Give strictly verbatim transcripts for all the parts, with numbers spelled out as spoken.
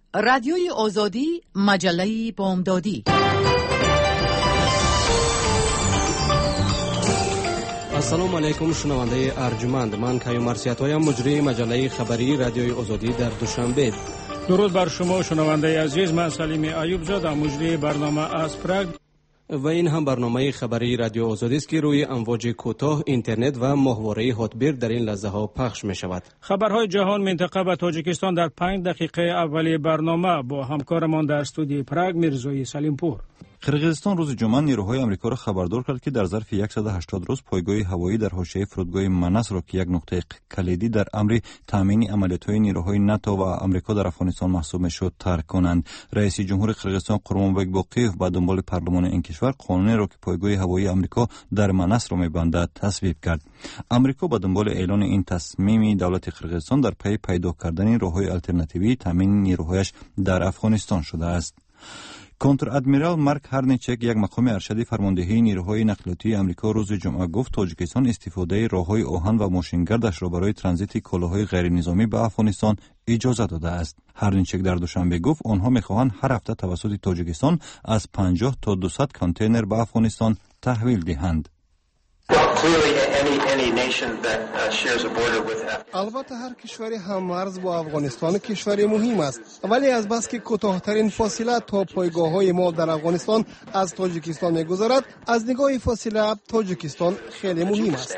رادیوی آزادی، مجله بامدادی. السلام علیکم شنونده ارجمند، من کیوم مرسیاتویم، مجری مجله خبری رادیوی آزادی در دوشنبه. درود بر شما شنونده عزیز، من سلیم ایوب زاده، مجری برنامه از پراگ و این هم برنامه خبری رادیو آزادی است که روی امواج کوتاه، اینترنت و ماهواره هاتبیر در این لحظه ها پخش می شود. خبرهای جهان، منطقه و تاجیکستان در پنج دقیقه اولی برنامه با همکارمان در استودیو پراگ میرزوی سلیمپور. قرقیزستان روز جمعه نیروهای آمریکا را خبردار کرد که در ظرف صد و هشتاد روز پایگاه هوایی در حاشیه فرودگاه منس را که یک نقطه کلیدی در امر تامین عملیات‌های نیروهای ناتو و آمریکا در افغانستان محسوب می‌شد ترک کنند. رئیس جمهور قرقیزستان قرمانبک باقیف با دنبال پارلمان این کشور قانونی را که پایگاه هوایی آمریکا در منس را می‌بندد تصویب کرد. آمریکا با دنبال اعلان این تصمیم دولت قرقیزستان در پی پیدا کردن راه‌های آلترناتیوی تامین نیروهایش در افغانستان شده است. کنتر ادمیرال مارک هرنیچک، یک مقام ارشد فرماندهی نیروهای نقلیاتی آمریکا، روز جمعه گفت تاجیکستان استفاده راههای آهن و ماشینگردش را برای ترانزیت کالاهای غیر نظامی به افغانستان اجازه داده است. هرنیچک در دوشنبه گفت آنها می‌خواهند هر هفته توسط تاجیکستان از پنجاه تا دویست کانتینر به افغانستان تحویل دهند. البته هر کشوری هم‌مرز با افغانستان کشوری مهم است، ولی از بس که کوتاه‌ترین فاصله تا پایگاه‌های ما در افغانستان از تاجیکستان می‌گذرد، از نگاه فاصله تاجیکستان خیلی مهم است.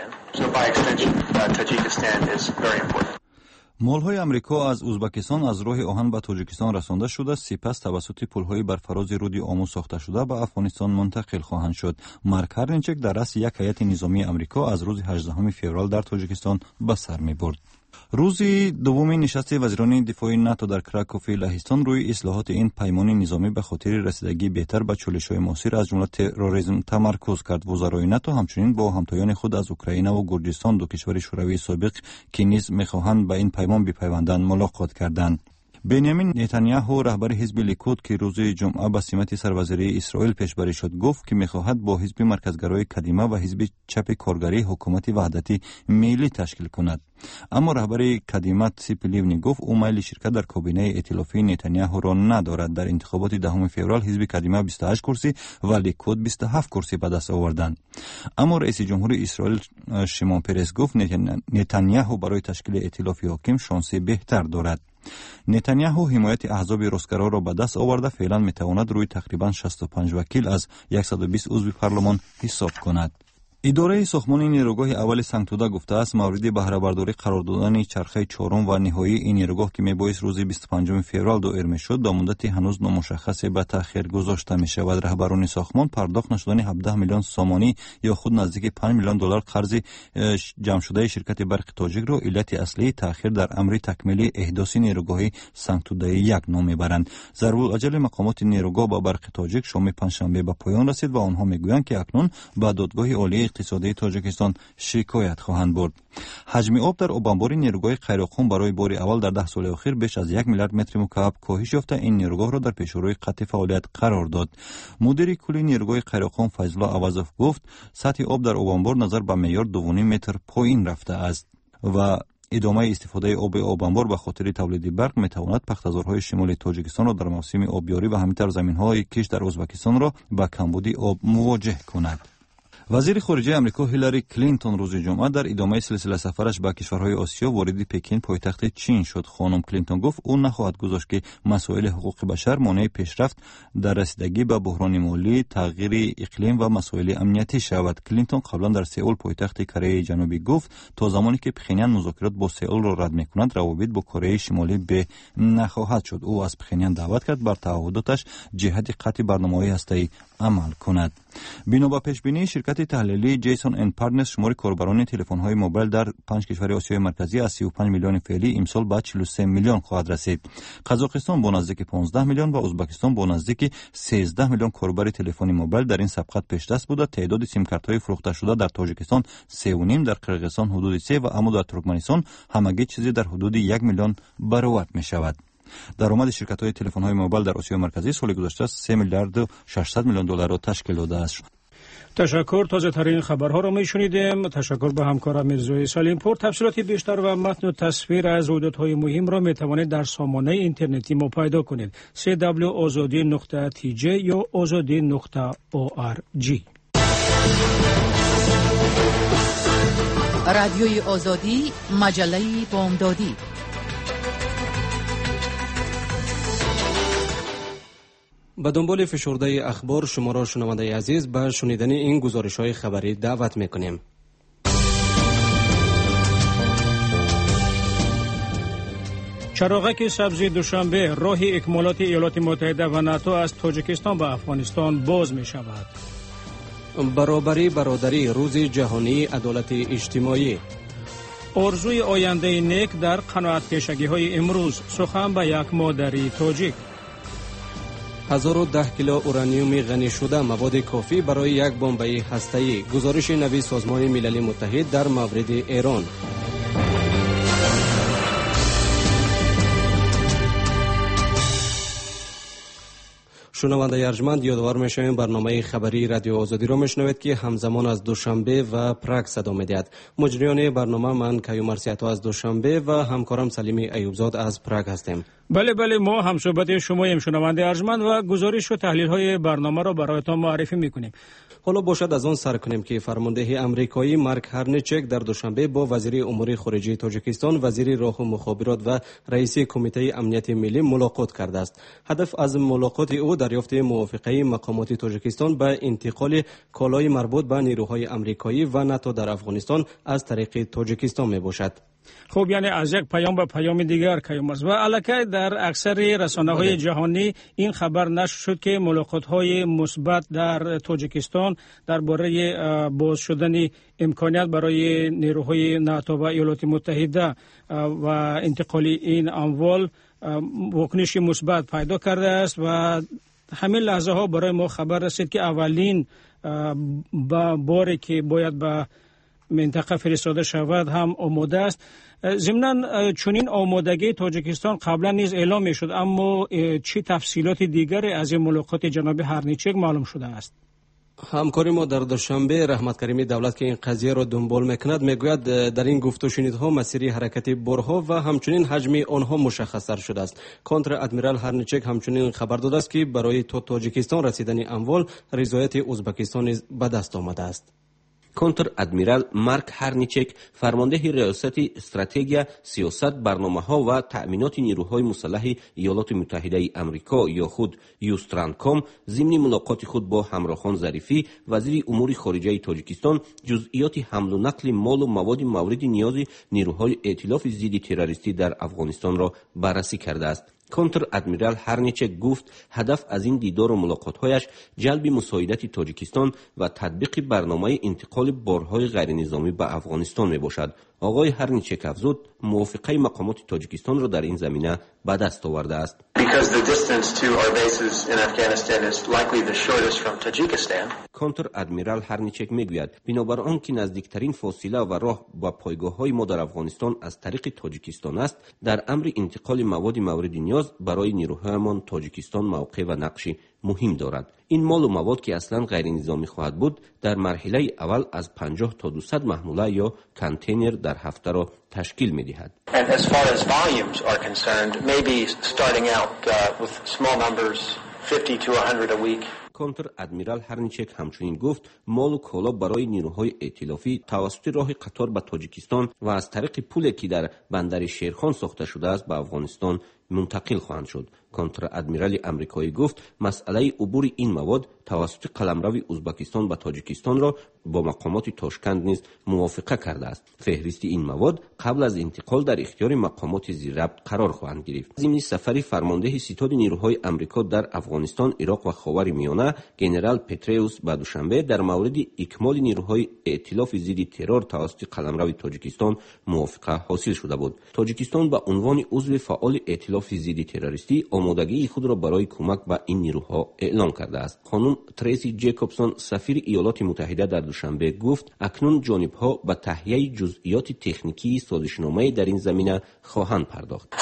مال‌های آمریکا از ازبکستان از راه آهن به تاجیکستان رسانده شده، سپس توسط پل‌های بر فراز رود آمو ساخته شده به افغانستان منتقل خواهند شد. مارک هرنیچک در رأس یک هیئت نظامی آمریکا از روز هجدهم فوریه در تاجیکستان به سر می‌برد. روز دوم نشست وزیران دفاع ناتو در کراکوف لهستان روی اصلاحات این پیمان نظامی به خاطر رسیدگی بهتر به چالش‌های معاصر از جمله تروریسم تمرکز کرد. وزرای ناتو همچنین با همتایان خود از اوکراین و گرجستان، دو کشور شوروی سابق که نیز می‌خواهند به این پیمان بپیوندند، ملاقات کردند. بنیامین نتانیاهو، رهبر حزب لیکود که روز جمعه به سمت سروزیری اسرائیل پیشبری شد، گفت که می‌خواهد با حزب مرکزگرای قدیمه و حزب چپ کارگری حکومت وحدتی ملی تشکیل کند. اما رهبر قدیمه تسیپ لیونی گفت او میل شرکت در کابینه ائتلافی نتانیاهو را ندارد. در انتخابات دهم فوریه حزب قدیمه بیست و هشت کرسی و لیکود بیست و هفت کرسی به دست آوردند. اما رئیس جمهور اسرائیل شیمون پرس گفت نتانیاهو برای تشکیل ائتلاف حاکم شانس بهتر دارد. نتانیاهو حمایت احزاب راستگرا را به دست آورده فعلا میتواند روی تقریبا شصت و پنج وکیل از صد و بیست عضو پارلمان حساب کند. اداره ساختمان نیروگاه اول سنگتوده گفته است مورد بهره برداری قرار دادن چرخه چهارم و نهایی این نیروگاه که میبایست روز بیست و پنجم فوریه دایر میشد به مدت هنوز نامشخص به تاخیر گذاشته می شود. رهبران ساختمان پرداخت نشدن هفده میلیون سامانی یا خود نزدیک پنج میلیون دلار قرض جمع شده شرکت برق تاجیک را علت اصلی تاخیر در امر تکمیل احداث نیروگاه سنگتوده یک نام میبرند. ضرورالعجل مقامات نیروگاه با برق تاجیک شام پنجشنبه به پایان رسید و آنها میگویند که اکنون به دادگاه عالی اقتصادی تاجیکستان شکایت خواهند برد. حجم آب در آبانبار نیروگاه قیراقون برای بار اول در ده سال اخیر بیش از یک میلیارد متر مکعب کاهش یافته این نیروگاه را در پیشروی قطع فعالیت قرار داد. مدیر کلی نیروگاه قیراقون فیض‌الله عوضوف گفت سطح آب در آبانبار نظر به معیار دو و نیم متر پایین رفته است و ادامه استفاده آب آبانبار به خاطر تولید برق میتواند پخت‌ازارهای شمالی تاجیکستان را در موسم آبیاری و همینطور زمین‌های کش در ازبکستان را با کمبود آب مواجه کند. وزیر خارجه آمریکا هیلاری کلینتون روز جمعه در ادامه سلسله سفرش به کشورهای آسیا وارد پکین پایتخت چین شد. خانم کلینتون گفت او نخواهد گذاشت که مسائل حقوق بشر مانع پیشرفت در رسیدگی به بحران مالی، تغییر اقلیم و مسائل امنیتی شود. کلینتون قبلا در سئول پایتخت کره جنوبی گفت تا زمانی که پخینیان مذاکرات با سئول را رد می‌کند روابط با کره شمالی به نخواهد شد. او از پخینیان دعوت کرد بر تعهداتش جهت قطع برنامه‌های هسته‌ای عمل کند. بنا به پیش‌بینی شرکت تحلیلی جیسون اند پارتنرز شمار کاربران تلفن‌های موبایل در پنج کشور آسیای مرکزی از سی و پنج میلیون فعلی امسال به چهل و سه میلیون خواهد رسید. قزاقستان با نزدیک پانزده میلیون و ازبکستان با نزدیک سیزده میلیون کاربر تلفن موبایل در این سبقت پیشدست بوده. تعداد سیم کارت‌های فروخته شده در تاجیکستان سه و نیم، در قرقیزستان حدود سه و اما در ترکمنستان همگی چیزی در حدود یک میلیون برآورد می‌شود. درآمد شرکت‌های تلفن‌های موبایل در آسیا مرکزی سال گذشته سه میلیارد و ششصد میلیون دلار را تشکیل داده است. تشکر. تازه ترین خبرها رو میشنیدیم. تشکر به همکارم میرزوی سلیمپور. تفصیلات بیشتر و متن و تصویر از رویدادهای مهم را میتوانید در سامانه اینترنتی ما پیدا کنید. سی دبلیو آزادی نقطه تی جی یا آزادی نقطه او آر جی. رادیوی آزادی، مجله بامدادی. به دنبال فشرده اخبار شما را شنونده عزیز به شنیدن این گزارش‌های خبری دعوت می‌کنیم. چراغک سبز دوشنبه، راه اکمالات ایالات متحده و ناتو از تاجیکستان به افغانستان باز می‌شود. برابری برادری، روز جهانی عدالت اجتماعی. آرزوی آینده نیک در قناعت‌کشی‌های امروز، سخن به یک مادری تاجیک. هزار و ده کیلو اورانیوم غنی شده مواد کافی برای یک بمب هسته‌ای. گزارش نوی سازمان ملل متحد در مورد ایران. شنونده ارجمند، یادآور می‌شویم برنامه خبری رادیو آزادی را میشنوید که همزمان از دوشنبه و پراگ صدا می‌دهد. مجریان برنامه من کیو مرسیاتو از دوشنبه و همکارم سلیم ایوبزاد از پراگ هستیم. بله بله، ما هم صحبت شماییم شنونده ارجمند و گزارش و تحلیل‌های برنامه را برایتان معرفی می‌کنیم. حالا باشد از آن سر کنیم که فرمانده امریکایی مارک هرنیچک در دوشنبه با وزیر امور خارجه تاجیکستان، وزیر راه و مخابرات و رئیس کمیته امنیت ملی ملاقات کرده است. هدف از ملاقات او دریافت موافقه مقامات تاجیکستان به انتقال کالای مربوط به نیروهای امریکایی و ناتو در افغانستان از طریق تاجیکستان می باشد. خب یعنی از یک پیام به پیام دیگر کیومرز و الکی در اکثر رسانه‌های جهانی این خبر نشر شد که ملاقات‌های مثبت در تاجیکستان درباره باز شدن امکانیت برای نیروهای ناتو و ایالات متحده و انتقال این اموال واکنش مثبت پیدا کرده است و همین لحظه ها برای ما خبر رسید که اولین باری که باید به منطقه فرستاده شود هم آماده است. ضمناً چنین آمادگی تاجیکستان قبلا نیز اعلام می شد، اما چه تفصیلات دیگری از این ملاقات جناب هرنیچک معلوم شده است؟ همکاری ما در دوشنبه رحمت کریمی دولت که این قضیه را دنبال میکند میگوید در این گفت و شنیدها مسیری حرکت بارها و همچنین حجم آنها مشخص شده است. کنتر ادمیرال هرنیچک همچنین خبر داده است که برای تاجیکستان رسیدن اموال رضایت ازبکستان به دست آمده است. کنتر ادمیرال مارک هرنیچک فرمانده ریاست استراتژی، سیاست، برنامه‌ها و تأمینات نیروهای مسلح ایالات متحده آمریکا یا خود یوسترانکام ضمن ملاقات خود با همراهان ظریفی وزیر امور خارجه تاجیکستان جزئیات حمل و نقل مال و مواد مورد نیاز نیروهای ائتلاف ضد تروریستی در افغانستان را بررسی کرده است. کنتر ادمیرال هرنیچک گفت هدف از این دیدار و ملاقات‌هایش جلب مساعدت تاجیکستان و تطبیق برنامه انتقال بارهای غیرنظامی به افغانستان میباشد. آقای هرنیچک افزود موافقه مقامات تاجیکستان را در این زمینه به دست آورده است. کنتر ادمیرال هرنیچک میگوید بنابر آنکه نزدیکترین فاصله و راه با پایگاه‌های ما در افغانستان از طریق تاجیکستان است، در امر انتقال مواد مورد نیاز برای نیروهایمان تاجیکستان موقع و نقشی مهم دارد. این مال و مواد که اصلا غیر نظامی خواهد بود در مرحله اول از پنجاه تا دویست محموله یا کانتینر در هفته را تشکیل می دهد. کنتر ادمیرال هرنیچک همچنین گفت مال و کالا برای نیروهای ائتلافی توسط راه قطار به تاجیکستان و از طریق پلی که در بندر شیرخان ساخته شده است به افغانستان منتقل خواهند شد. کنتر ادمیرال امریکایی گفت مسئله عبور این مواد توسط قلمرو ازبکستان به تاجیکستان را با مقامات تاشکند نیز موافقه کرده است. فهرست این مواد قبل از انتقال در اختیار مقامات زیر ربط قرار خواهند گرفت. ضمن سفر فرمانده ستاد نیروهای امریکا در افغانستان، عراق و خاورمیانه ژنرال پتریوس به دوشنبه در مورد اکمال نیروهای ائتلاف ضد ترور توسط قلمرو تاجیکستان موافقه حاصل شده بود. تاجیکستان به عنوان عضو فعال ائتلاف ایتلاف ضد تروریستی آمادگی خود را برای کمک به این نیروها اعلام کرده است. خانم تریسی جیکوبسون سفیر ایالات متحده در دوشنبه گفت اکنون جانب‌ها به تهیه جزئیات تکنیکی سازشنامه در این زمینه خواهند پرداخت.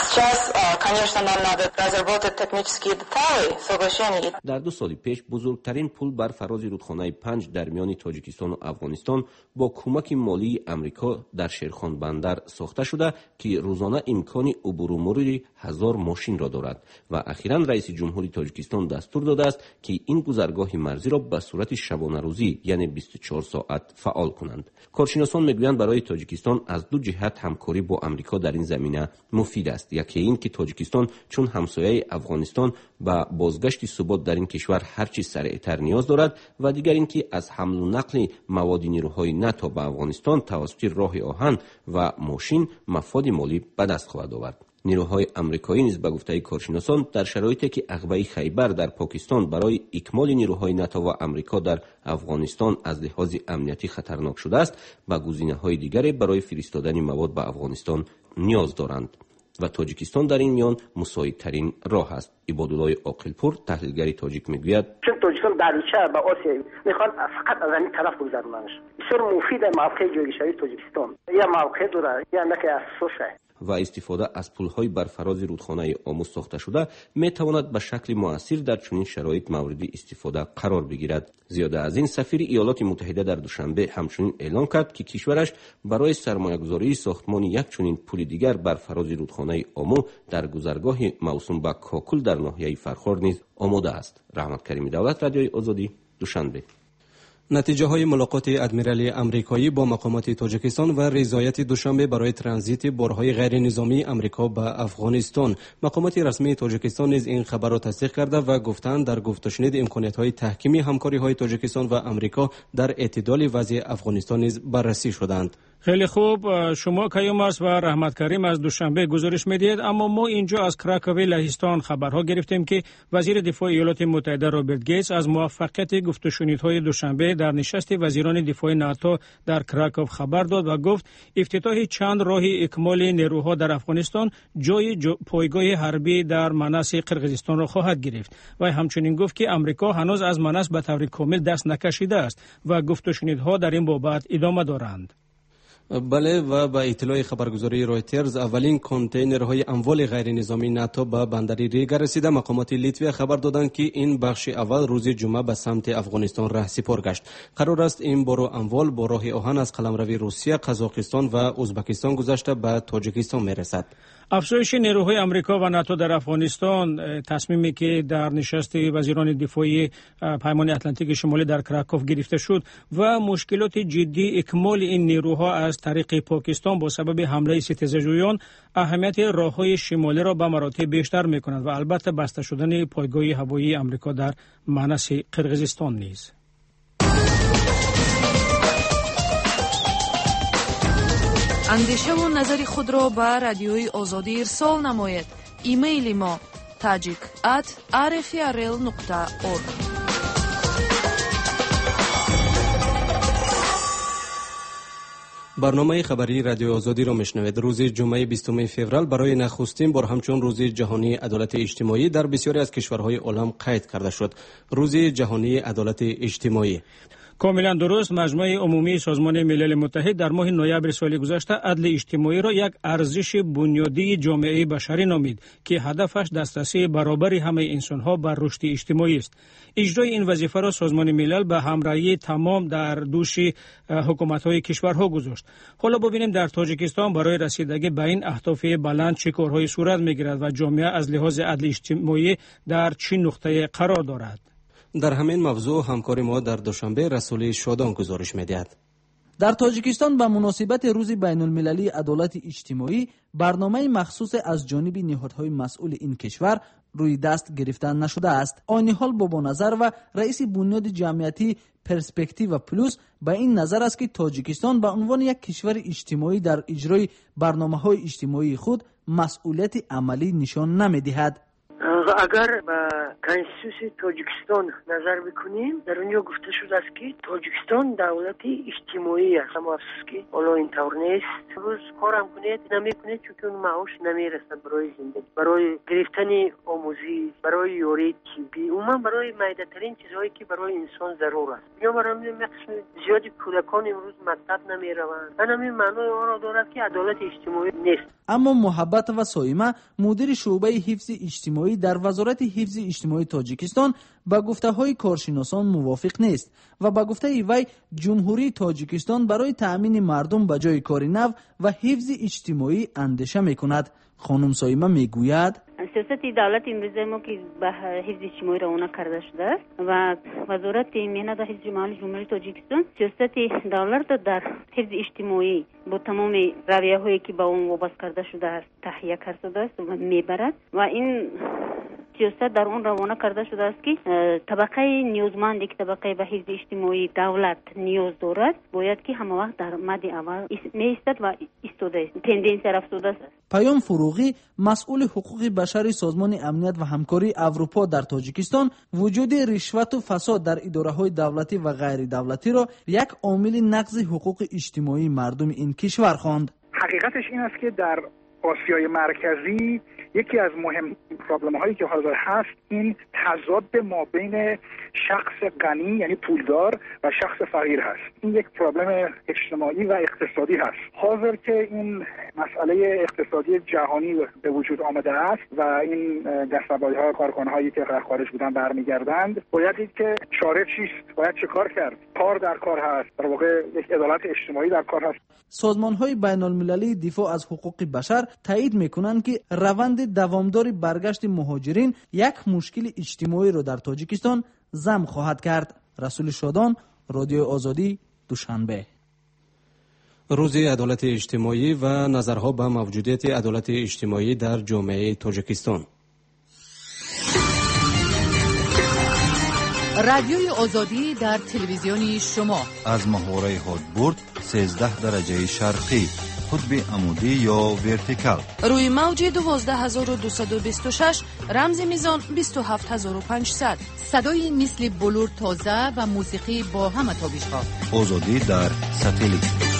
در دو سال پیش بزرگترین پل بر فراز رودخانه پنج در میان تاجیکستان و افغانستان با کمک مالی امریکا در شیرخان بندر ساخته شده که روزانه امکان عبور و مرور هزار ماشین را دارد و اخیراً رئیس جمهوری تاجیکستان دستور داده است که این گذرگاه مرزی را به صورت شبانه روزی یعنی بیست و چهار ساعت فعال کنند. کارشناسان میگویند برای تاجیکستان از دو جهت همکاری با امریکا در این زمینه مفید است. یکی این که تاجیکستان چون همسایه افغانستان با بازگشت ثبات در این کشور هرچی سریعتر نیاز دارد و دیگر این که از حمل و نقل مواد نیروهای ناتو به افغانستان توسط راه آهن و ماشین مفاد مالی به دست خواهد آورد. نیروهای آمریکایی نیز به گفته کارشناسان در شرایطی که عقبه خیبر در پاکستان برای اکمال نیروهای ناتو و آمریکا در افغانستان از لحاظ امنیتی خطرناک شده است، با گزینه‌های دیگری برای فرستادن مواد به افغانستان نیاز دارند و تاجیکستان در این میان مساعدترین راه است. عبادالله عاقلپور تحلیلگر تاجیک میگوید چون تاجیکستان دریچه به آسیا میخواد فقط از این طرف بگذروننش. بسیار مفید موقع جغرافیایی تاجیکستان یا موقع داره یا اندک اساسه و استفاده از پل‌های بر فراز رودخانه آمو ساخته شده میتواند به شکل مؤثر در چنین شرایط مورد استفاده قرار بگیرد. زیاده از این سفیر ایالات متحده در دوشنبه همچنین اعلام کرد که کشورش برای سرمایه‌گذاری ساختمان یک چنین پل دیگر بر فراز رودخانه آمو در گذرگاه موسوم به کاکل در ناحیه فرخار نیز آماده است. رحمت کریمی دولت، رادیوی آزادی، دوشنبه. نتیجه های ملاقات ادمیرال امریکایی با مقامات تاجیکستان و رضایت دوشنبه برای ترانزیت بارهای غیر نظامی امریکا به افغانستان. مقامات رسمی تاجیکستان نیز این خبر را تصدیق کرده و گفتند در گفت و شنید امکانات های تحکیمی همکاری های تاجیکستان و امریکا در اعتدال وضع افغانستان نیز بررسی شدند. خیلی خوب، شما کیومرث و رحمت کریم از دوشنبه گزارش میدید، اما ما اینجا از کراکوی لهستان خبرها گرفتیم که وزیر دفاع ایالات متحده رابرت گیتس از موفقیت گفت و شنیدهای دوشنبه در نشست وزیران دفاع ناتو در کراکوو خبر داد و گفت افتتاح چند راه اکمال نیروها در افغانستان جای جو پایگاه حربی در مناس قرقیزستان را خواهد گرفت و همچنین گفت که امریکا هنوز از مناس به طور کامل دست نکشیده است و گفت و شنیدها در این بابت ادامه دارند. بله، و با اطلاع خبرگزاری رویترز اولین کانتینرهای اموال غیر نظامی ناتو به بندر ریگا رسیده. مقامات لیتوی خبر دادند که این بخش اول روز جمعه به سمت افغانستان راهسپار گشت. قرار است این بارو اموال با راه آهن از قلمروی روسیه، قزاقستان و ازبکستان گذشته به تاجیکستان میرسد. افزایش نیروهای آمریکا و ناتو در افغانستان تصمیمی که در نشست وزیران دفاعی پیمان اتلانتیک شمالی در کراکوو گرفته شد و مشکلات جدی اکمال این نیروها از طریق پاکستان با سبب حمله ستیزجویان اهمیت راههای شمالی را به مراتب بیشتر می‌کند و البته بسته شدن پایگاه هوایی آمریکا در مناس قرقیزستان نیز. اندیشه و نظر خود را به رادیوی آزادی ارسال نماید. ایمیل ما تاجیک ات آر اف ار ال نقطه اورگ. برنامه خبری رادیو آزادی را میشنوید. روز جمعه بیستم فوریه برای نخستین بار همچون روز جهانی عدالت اجتماعی در بسیاری از کشورهای عالم قید کرده شد. روز جهانی عدالت اجتماعی کاملا درست. مجمع عمومی سازمان ملل متحد در ماه نوامبر سال گذشته عدل اجتماعی را یک ارزش بنیادی جامعه بشری نامید که هدفش دسترسی برابر همه انسان‌ها بر رشد اجتماعی است. اجرای این وظیفه را سازمان ملل به همراهی تمام در دوش حکومت‌های کشورها گذاشت. حالا ببینیم در تاجیکستان برای رسیدگی به این اهداف بلند چه کارهای صورت می‌گیرد و جامعه از لحاظ عدل اجتماعی در چه نقطه قرار دارد. در همین موضوع همکار ما در دوشنبه رسول شادان گزارش می‌دهد. در تاجیکستان به مناسبت روز بین المللی عدالت اجتماعی برنامه مخصوص از جانب نهادهای مسئول این کشور روی دست گرفتن نشده است. آن حال بابا نظر و رئیس بنیاد جمعیتی پرسپکتیو پلوس به این نظر است که تاجیکستان به عنوان یک کشور اجتماعی در اجرای برنامه‌های اجتماعی خود مسئولیت عملی نشان نمی‌دهد. اگر به کنستیتوسی تاجیکستان نظر بکنیم، در اونجا گفته شده است که تاجیکستان دولتی اجتماعی است. اما افسوس که حالا اینطور نیست. روز کارم کنید نمیکنید چون اون معاش نمیرسد برای زندگی، برای گرفتن آموزی، برای یاری طبی، عموما برای میده ترین چیزهایی که برای انسان ضرور است. یا برای مقصد زیادی کودکان امروز مکتب نمیروند. همین معنی آن را دارد که عدالت اجتماعی نیست. اما محبت و سایمه مدیر شعبه حفظ اجتماعی در وزارت حفظ اجتماعی تاجیکستان با گفته‌های کارشناسان موافق نیست و با گفته وی جمهوری تاجیکستان برای تأمین مردم به جای کار نو و حفظ اجتماعی اندیشه می‌کند. خانم سایمه میگوید سیاست دولت امروزه ما که به حفظ اجتماعی روانه کرده شده است و وزارت مهنت و حفظ جمعیت جمهوری تاجیکستان سیاست دولت در حفظ اجتماعی با تمام رویه هایی که با اون وابسته کرده شده است تهیه کرده است و میبرد و این سیاست در اون روانه کرده شده است که طبقه نیازمند که طبقه به حفظ اجتماعی دولت نیاز دارد باید که همه وقت در مد اول میایستد و ایستاده تندنس رفتاده است. پیام فروغی مسئول حقوق بشر سازمان امنیت و همکاری اروپا در تاجیکستان وجود رشوت و فساد در اداره‌های دولتی و غیر دولتی را یک عامل نقض حقوق اجتماعی مردم این کشور خواند. حقیقتش این است که در آسیای مرکزی یکی از مهم پرابلم هایی که حاضر هست این تضاد ما بین شخص غنی یعنی پولدار و شخص فقیر هست. این یک پرابلم اجتماعی و اقتصادی هست. حاضر که این مسئله اقتصادی جهانی به وجود آمده است و این دسته‌بندی‌ها کارکنان‌هایی که در خارج بودن برمیگردند، باید دید که چاره چیست، باید چه کار کرد. کار در کار هست، در واقع یک عدالت اجتماعی در کار هست. سازمان‌های بین‌المللی دفاع از حقوق بشر تایید می‌کنند که روند دوامدار برگشت مهاجرین یک مشکل اجتماعی را در تاجیکستان ضم خواهد کرد. رسول شادان، رادیو آزادی، دوشنبه. روز عدالت اجتماعی و نظرها به موجودیت عدالت اجتماعی در جامعه تاجیکستان. رادیوی آزادی در تلویزیون شما از محوره هادبورد سیزده درجه شرقی، قطب عمودی یا ورتیکال، روی موج دوازده هزار و دویست و بیست و شش، رمز میزان بیست و هفت هزار و پانصد. صدای مثل بلور تازه و موسیقی با همه تابش‌ها. آزادی در ساتلیت.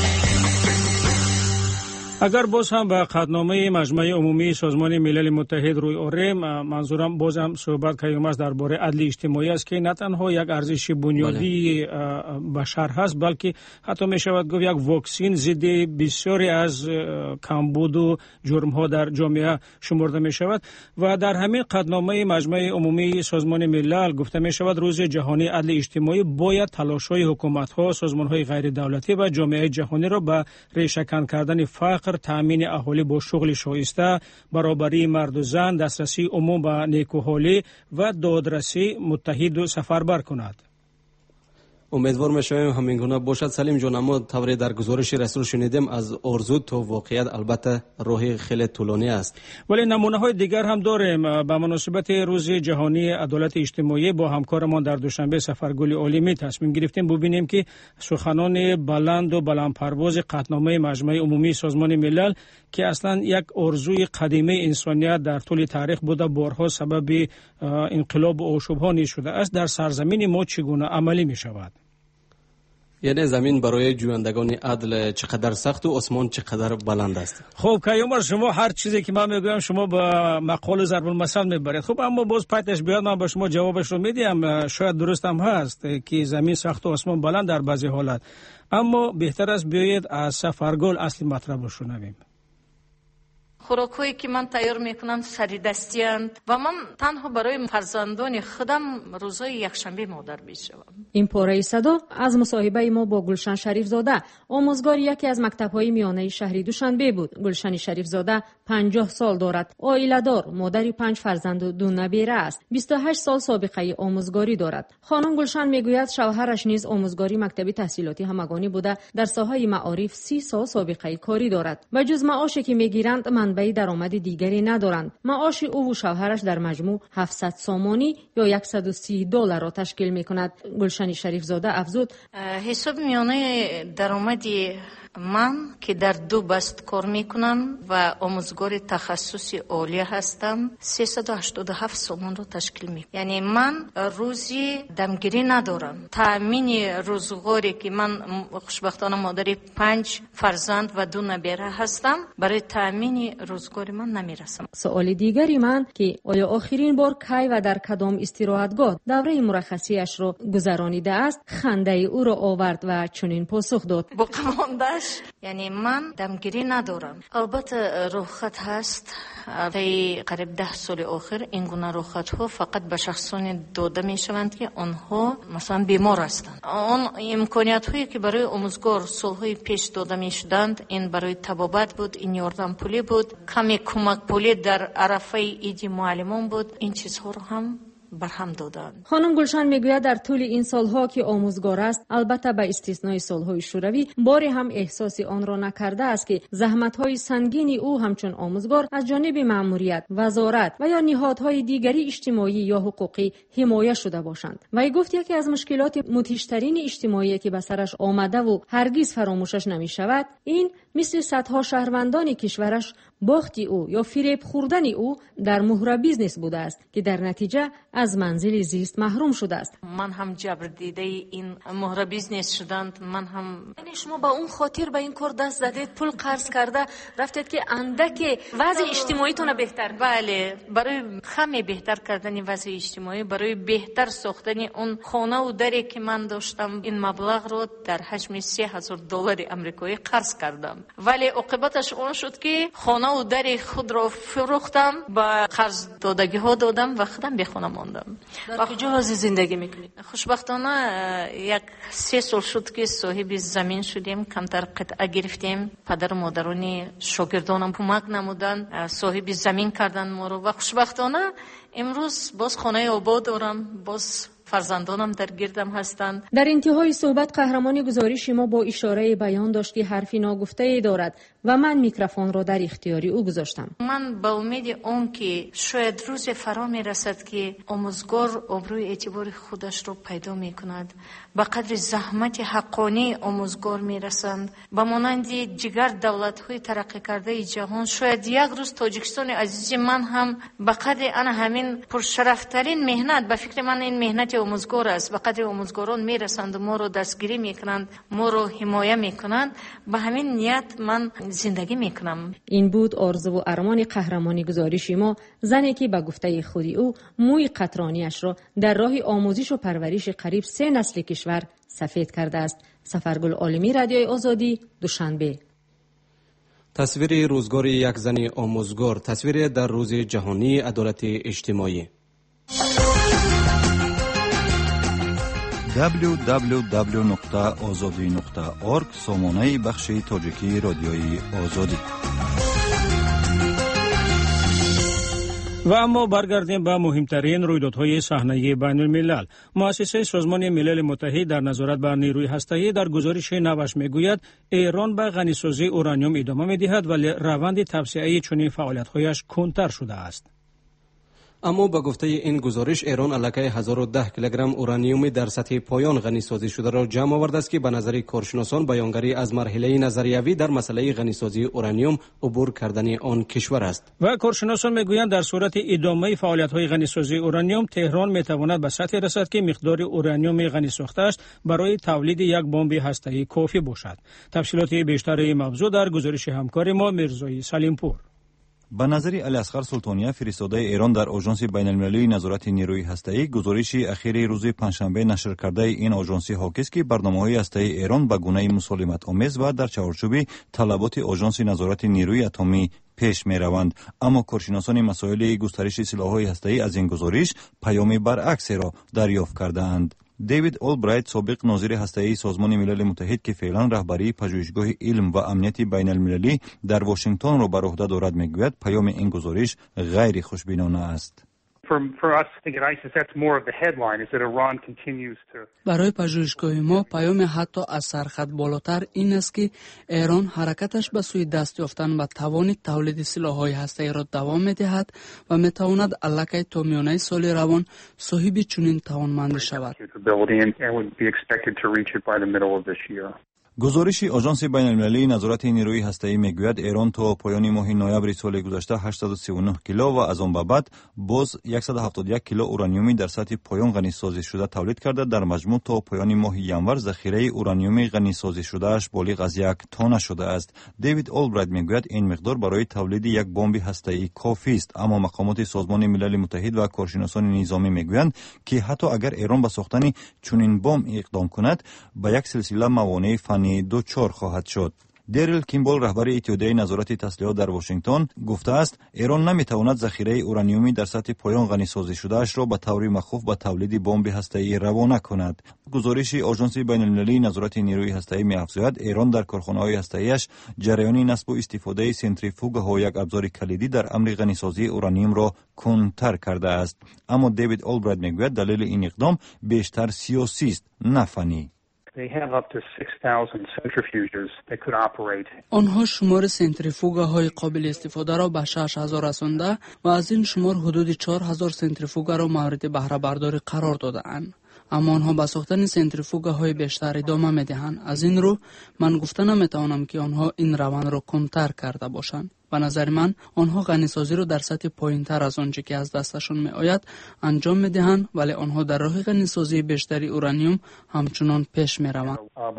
اگر باز هم به قطعنامه مجمع عمومی سازمان ملل متحد روی آوریم، منظورم باز هم صحبت کردیم است درباره عدل اجتماعی است که نه تنها یک ارزش بنیادی بشر هست بلکه حتی می شود گفت یک واکسین ضد بسیاری از کمبود و جرم ها در جامعه شمرده می شود و در همین قطعنامه مجمع عمومی سازمان ملل گفته می شود روز جهانی عدل اجتماعی باید تلاش های حکومت ها، سازمان های غیر دولتی و جامعه جهانی را به ریشه‌کن کردن فقر، تامین اهالی با شغل شایسته، برابری مرد و زن، دسترسی عموم به نیکوحالی و دادرسی متحد و سفربر کند. امیدوار میشویم همین گونه باشد. سلیم جان، اما طوری در گزارش رسول شنیدیم از آرزو تا واقعیت البته راهی خیلی طولانی است، ولی نمونه های دیگر هم داریم. به مناسبت روز جهانی عدالت اجتماعی با همکارمان در دوشنبه سفرگل عالمی تصمیم گرفتیم ببینیم که سخنان بلند و بلند پرواز قطعنامه مجمع عمومی سازمان ملل که اصلا یک آرزوی قدیمی انسانیت در طول تاریخ بوده، بارها سبب انقلاب و آشوب‌ها نیز شده است، در سرزمین ما چگونه عملی می شود؟ یعنی زمین برای جویندگان عدل چقدر سخت و آسمان چقدر بلند است. خب کیومر، شما هر چیزی که من میگویم شما با مقال ضرب المثل میبرید. خب اما باز پایتش بیاد من به شما جوابش رو میدیم. شاید درست هم هست که زمین سخت و آسمان بلند در بعضی حالات، اما بهتر است بیایید از سفرگل اصل مطلب رو شنویم. خوراکایی که من تیار میکنم سری دستی اند و من تنها برای فرزندان خودم روزای یکشنبه مادر میشوم. این پاره صدا از مصاحبه ما با گلشن شریف زاده، آموزگار یکی از مکتب‌های میانه شهری دوشنبه بود. گلشن شریف زاده پنجاه سال دارد، عائله دار، مادری پنج فرزند و دو نبیره است. بیست و هشت سال سابقه آموزگاری دارد. خانم گلشن میگوید شوهرش نیز آموزگاری مکتبی تحصیلاتی همگانی بوده، در ساحه معارف سی سال سابقه کاری دارد. به جز معاشی که میگیرند منبع درآمد دیگری ندارند. معاش او و شوهرش در مجموع هفتصد سامانی یا صد و سی دلار را تشکیل می‌کند. گلشن شریف زاده افزود حساب میانه درآمد من که در دو بست کار میکنم و آموزگار تخصصی عالی هستم، سیصد و هشتاد و هفت سومان رو تشکیل میکنم. یعنی من روزی دمگیری ندارم. تامین روزگاری که من خوشبختانه مادر پنج فرزند و دو نبیره هستم، برای تامین روزگاری من نمیرسم. سوال دیگری من که آیا آخرین بار کی و در کدام استراحتگاه دوره مرخصیش رو گذرانیده است، خنده او رو آورد و چنین پاسخ داد: با قماندش یعنی من دمگیری ندارم. البته رخصت هست، طی قریب ده سال آخر این گونه رخصت ها فقط به شخصان داده می شوند که آنها مثلا بیمار هستند. آن امکانیت هایی که برای آموزگار سالهای پیش داده می شدند، این برای طبابت بود، این یاردم پولی بود، کمی کمک پولی در عرفه ایدی معلمان بود، این چیزها رو هم برهم دادند. خانم گلشن میگوید در طول این سالها که آموزگار است، البته به استثنای سالهای شوروی، باری هم احساس آن را نکرده است که زحمت‌های سنگین او همچون آموزگار از جانب مأموریت، وزارت و یا نهادهای دیگری اجتماعی یا حقوقی حمایه شده باشند. وی گفت یکی از مشکلات متیشترین اجتماعی که به سرش آمده و هرگز فراموشش نمی‌شود، این مثل صدها شهروندان کشورش باختی او یا فریب خوردن او در مهر بیزنس بوده است که در نتیجه از منزل زیست محروم شده است. من هم جبر دیده این مهر بیزنس شدند. من هم یعنی شما با اون خاطر به این کار دست زدید، پول قرض کرده رفتید که اندک وضع اجتماعیتون بهتر، بله، برای خمی بهتر کردن وضع اجتماعی، برای بهتر ساختن اون خانه و دری که من داشتم، این مبلغ رو در حجم سه هزار دلار آمریکایی قرض کردم. ولی عاقبتش اون شد که خانه و در خود را فروختم، با قرض دادگی ها دادم و خودم به خانه ماندم. در کجا از زندگی میکنید؟ خوشبختانه یک سه سال شد که صاحب زمین شدیم، کمتر قطعه گرفتیم. پدر و مادران شاگردانم کمک نمودن، صاحب زمین کردن ما رو و خوشبختانه امروز باز خانه آباد دارم، باز فرزندانم در گردم هستند. در انتهای صحبت قهرمان گزارش ما با اشاره بیان داشت که حرفی ناگفته ای دارد و من میکروفون را در اختیاری او گذاشتم. من با امید اون که شاید روز فرا میرسد که آموزگار آبروی اعتبار خودش رو پیدا میکند، به قدر زحمت حقانی آموزگار میرسند، به مانند دیگر دولت‌های ترقی کرده جهان. شاید یک روز تاجیکستان عزیز من هم به قدر آن همین پرشرفترین مهنت، به فکر من این مهنت آموزگار است، به قدر آموزگاران میرسند و ما رو دستگیری میکنند، ما رو حمایت میکنند. به همین نیت من زندگی میکنم. این بود آرزو و ارمان قهرمانی گزارشی ما، زنی که به گفته خودی او موی قطرانیش را در راه آموزش و پرورش قریب سه نسل کشور سفید کرده است. سفرگل عالمی، رادیوی آزادی، دوشنبه. تصویر روزگار یک زن آموزگار، تصویر در روز جهانی عدالت اجتماعی. دبلیو دبلیو دبلیو نقطه آزادی نقطه اورگ سامانه بخش تاجیکی رادیوی آزادی. و اما برگردیم به مهمترین رویدادهای صحنه بین الملل. مؤسسه سازمان ملل متحد در نظارت بر نیروی هسته‌ای در گزارش نوش میگوید ایران به غنیسازی اورانیوم ادامه میدهد ولی روند توسعه چنین فعالیت‌هایش کندتر شده است. اما با گفته این گزارش ایران علاکه هزار و ده کیلوگرم اورانیوم در سطح پایان غنی سازی شده را جمع آورده است که به نظر کارشناسان بیانگری از مرحله نظریوی در مسئله غنی سازی اورانیوم عبور کردن آن کشور است. و کارشناسان میگویند در صورت ادامه فعالیت‌های غنی سازی اورانیوم، تهران میتواند به سطح رسد که مقدار اورانیوم غنی ساخته‌اش برای تولید یک بمب هسته‌ای کافی باشد. تفصیلات بیشتر این موضوع در گزارش همکار ما میرزای سلیمپور. به نظر علیاصغر سلطانیه، فرستاده ایران در آژانس بین‌المللی نظارت نیروی هسته‌ای، گزارش اخیر روز پنجشنبه نشر کرده این آژانس حاکی است که برنامه‌های هسته‌ای ایران به گونه مسالمت آمیز و در چارچوب طلبات آژانس نظارت نیروی اتمی پیش می روند. اما کارشناسان مسائل گسترش سلاح‌های هسته‌ای از این گزارش پیام برعکس را دریافت کردند. دیوید اولبرایت، سابق ناظر هسته‌ای سازمان ملل متحد که فعلا رهبری پژوهشگاه علم و امنیت بین المللی در واشنگتن را بر عهده دارد، میگوید پیام این گزارش غیر خوشبینانه است. برای پژوهشگاه ما پیام حتی از سرخط بالاتر این است که ایران حرکتش به سوی دست یافتن به توان تولید سلاح‌های هسته‌ای را دوام می‌دهد و می‌تواند علاقه تا میانه سال روان صاحب چنین توانمندی شود. گزارش آژانس بین‌المللی نظارت نیروی هسته‌ای میگوید ایران تا پایان ماه نوامبر سال گذشته هشتصد و سی و نه کیلو و از آن به بعد باز صد و هفتاد و یک کیلو اورانیوم در سطح پایان غنی‌سازی شده تولید کرده. در مجموع تا پایان ماه ینور ذخیره اورانیوم غنی‌سازی شده اش بالغ از یک تن شده است. دیوید اولبرایت میگوید این مقدار برای تولید یک بمب هسته‌ای کافی است، اما مقامات سازمان ملل متحد و کارشناسان نظامی میگویند که حتی اگر ایران به ساختن چنین بمب اقدام کند به یک سلسله موانع فنی دوچار خواهد شد. دیریل کیمبل رهبر اتحادیه نظارت تسلیحات در واشنگتن گفته است ایران نمیتواند ذخیره اورانیومی در سطح پایان غنی‌سازی شده اش را به طور مخوف به تولید بمب هسته‌ای روانه کند. گزارش آژانس بین‌المللی نظارت نیروی هسته‌ای می‌افزاید ایران در کارخانه‌های هسته‌ایش جریان نصب و استفاده سنتریفوگ‌ها یک ابزار کلیدی در امر غنی‌سازی اورانیوم را کنتر کرده است. اما دیوید اولبرایت میگوید دلیل این اقدام بیشتر سیاسی است نه فنی. آنها شمار سنتریفوگ‌های قابل استفاده را به شش هزار رسانده و از این شمار حدود چهار هزار سنتریفوگ را مورد بهره برداری قرار داده‌اند. اما آنها به ساختن سنتریفوگ‌های بیشتر ادامه می‌دهند. از این رو من گفته نمی‌توانم که آنها این روند را کنتر کرده باشند. به نظر من آنها غنی‌سازی را در سطح پایین‌تر از آنچه که از دستشان می‌آید انجام می‌دهند، ولی آنها در راه غنی‌سازی بیشتری اورانیوم همچنان پیش می‌روند.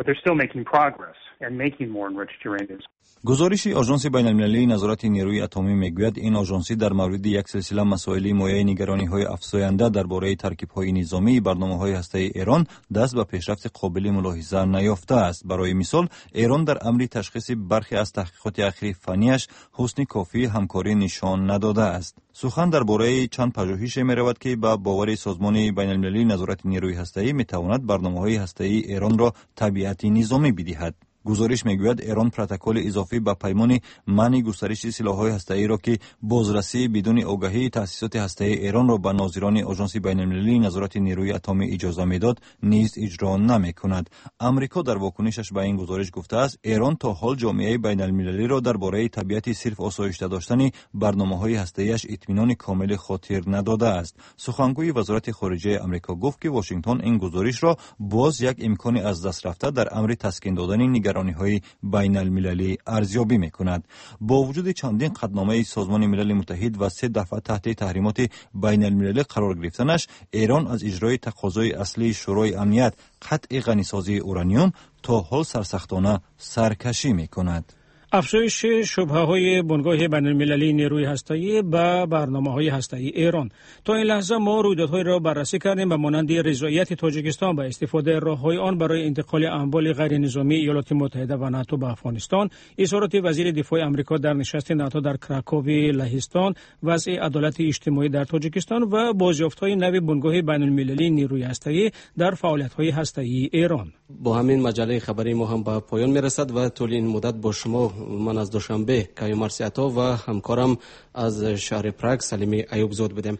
گزارش آژانس بین‌المللی نظارت نیروی اتمی میگوید این آژانسی در مورد یک سلسله مسائل مایه نگرانی‌های افزاینده درباره ترکیب‌های نظامی برنامه‌های هسته‌ای ایران دست به پیشرفت قابل ملاحظه نیافته است. برای مثال ایران در امر تشخیص برخی از تحقیقات اخیر فنیش حسن کافی همکاری نشان نداده است. سخن درباره چند پژوهش می‌رود که با باور سازمان بین‌المللی نظارت نیروی هسته‌ای می‌تواند برنامه‌های هسته‌ای ایران را تبعیت نظامی بدهد. گزارش میگوید ایران پروتکل اضافی به پیمان منع گسترش سلاح‌های هسته‌ای را که بازرسی بدون آگاهی تأسیسات هسته‌ای ایران را به ناظران آژانس بین‌المللی نظارت نیروی اتمی اجازه میداد نیز اجرا نمی‌کند. آمریکا در واکنشش به این گزارش گفته است ایران تا حال جامعه بین‌المللی را درباره طبیعت صرف آسایش‌ده داشتن برنامه‌های هسته‌ایش اطمینان کامل خاطر نداده است. سخنگوی وزارت خارجه آمریکا گفت که واشنگتن این گزارش را باز یک امکان از دست رفته در امر تسکین دادن نگرانی‌های بین المللی ارزیابی می‌کند. با وجود چندین قطعنامه سازمان ملل متحد و سه دفعه تحت تحریمات بین المللی قرار گرفتنش، ایران از اجرای تقاضای اصلی شورای امنیت قطع غنی‌سازی اورانیوم تا حال سرسختانه سرکشی می‌کند. افزایش شبهه‌های بنگاه بین‌المللی نیروی هسته‌ای به برنامه‌های هسته‌ای ایران. تا این لحظه ما رویدادهای را بررسی کردیم به مانند رضایت تاجیکستان به استفاده راه‌های آن برای انتقال اموال غیر نظامی ایالات متحده و ناتو به افغانستان، اظهارات وزیر دفاع آمریکا در نشست ناتو در کراکوو لهستان، وضع عدالت اجتماعی در تاجیکستان و بازیافت‌های نو بنگاه بین‌المللی نیروی هسته‌ای در فعالیت‌های هسته‌ای ایران. با همین مجله خبری ما هم به پایان میرسد و طول این مدت با شما من از دوشنبه کیومرثی عطا و همکارم از شهر پراگ سلیمی ایوب زاد بودیم.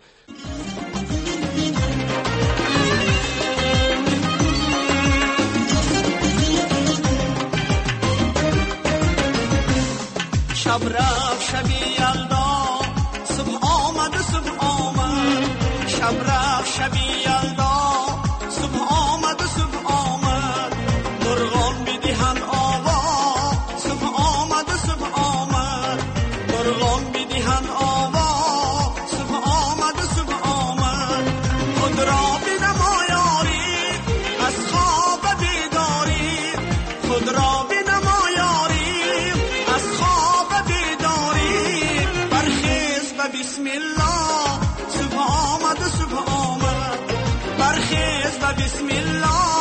شب رفت شبی یلدا صبح آمد صبح آمد، شب رفت شبی یلدا صبح آمد صبح آمد، مرغان بدهن آوا صبح آمد صبح آمد، مرغان بدهن آوا صبح آمد صبح آمد، خود را بنما یاری از خواب بیداری، خود را بنما یاری از خواب بیداری، برخیز و بسم الله صبح آمد صبح آمد، برخیز و بسم الله